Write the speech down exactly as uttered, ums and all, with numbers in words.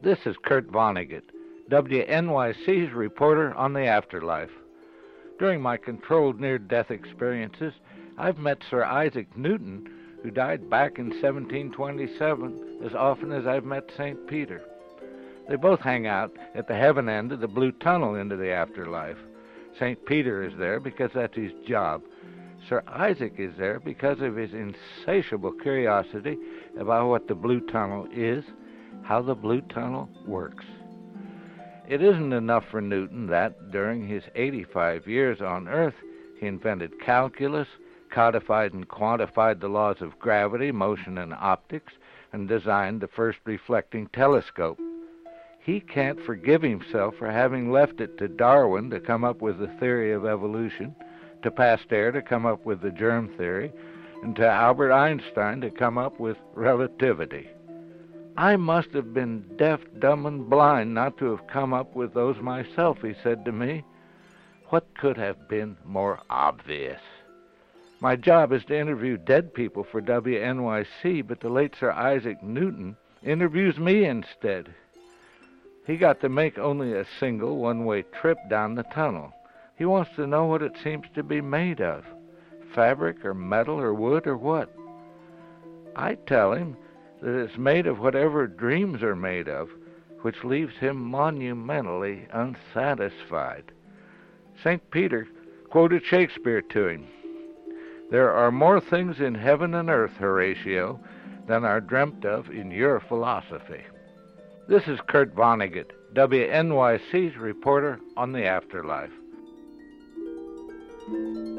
This is Kurt Vonnegut, W N Y C's reporter on the afterlife. During my controlled near-death experiences, I've met Sir Isaac Newton, who died back in seventeen twenty-seven, as often as I've met Saint Peter. They both hang out at the heaven end of the blue tunnel into the afterlife. Saint Peter is there because that's his job. Sir Isaac is there because of his insatiable curiosity about what the blue tunnel is, how the blue tunnel works. It isn't enough for Newton that, during his eighty-five years on Earth, he invented calculus, codified and quantified the laws of gravity, motion, and optics, and designed the first reflecting telescope. He can't forgive himself for having left it to Darwin to come up with the theory of evolution, to Pasteur to come up with the germ theory, and to Albert Einstein to come up with relativity. I must have been deaf, dumb, and blind not to have come up with those myself, he said to me. What could have been more obvious? My job is to interview dead people for W N Y C, but the late Sir Isaac Newton interviews me instead. He got to make only a single one-way trip down the tunnel. He wants to know what it seems to be made of, fabric or metal or wood or what. I tell him that it's made of whatever dreams are made of, which leaves him monumentally unsatisfied. Saint Peter quoted Shakespeare to him. There are more things in heaven and earth, Horatio, than are dreamt of in your philosophy. This is Kurt Vonnegut, W N Y C's reporter on the afterlife.